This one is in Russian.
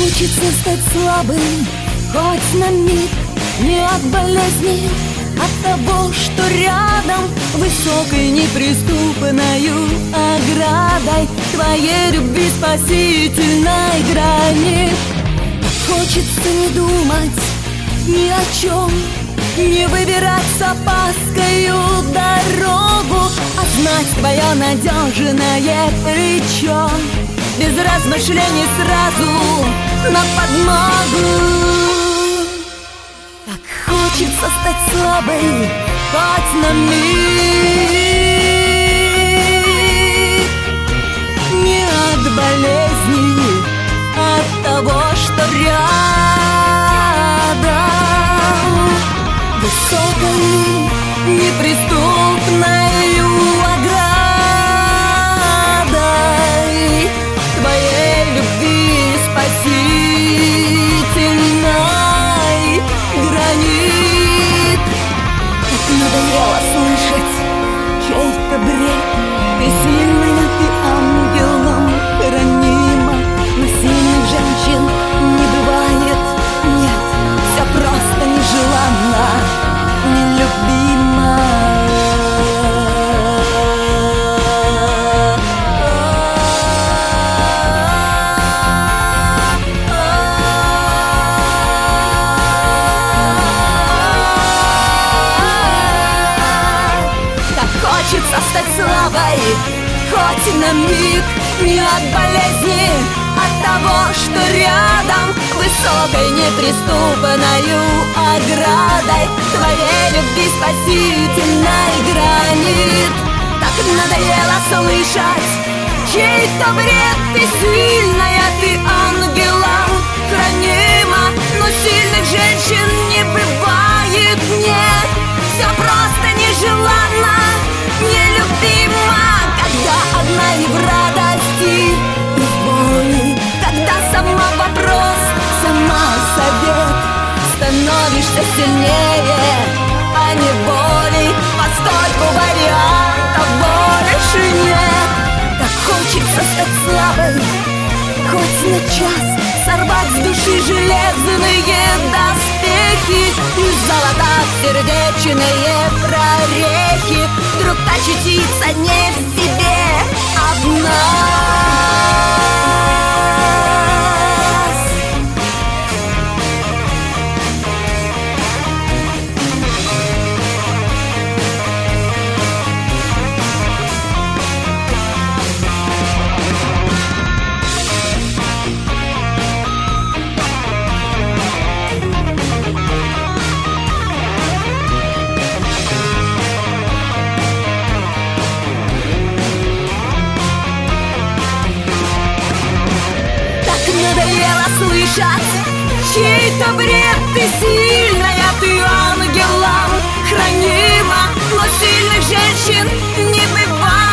хочется стать слабым, хоть на миг, не от болезни, от того, что рядом высокой неприступною оградой твоей любви спасительной грани. Хочется не думать ни о чем, не выбирать с опаскою дорогу, а знать твое надежное плечо, без размышлений сразу на подмогу. Так хочется стать слабой, хоть на миг, не от болезни, от того, что рядом высокой неприступною оградой твоей любви спасительной гранит. Так надоело слышать чей-то бред, ты сильная, ты ангелом хранима, но сильных женщин не бывает, нет, все просто нежеланно, нелюбима. Так хочется стать слабой, хоть на миг, не от болезни, от того, что рядом высокой неприступною оградой твоей любви спасительной гранит. Так надоело слышать чей-то бред, ты сильная, ты ангелом хранима, но сильных женщин не бывает, нет, все просто нежеланно, нелюбима. Когда одна и в радости, и в боли, когда сама вопрос, сама совет, становишься сильнее, а не болей, поскольку вариантов больше нет. Так хочется стать слабой, хоть на час, сорвать с души железные доспехи, залатав сердечные прорехи, вдруг очутиться не в себе одна. Надоело слышать чей-то бред, ты сильная, ты ангелом хранима, но сильных женщин не бывает.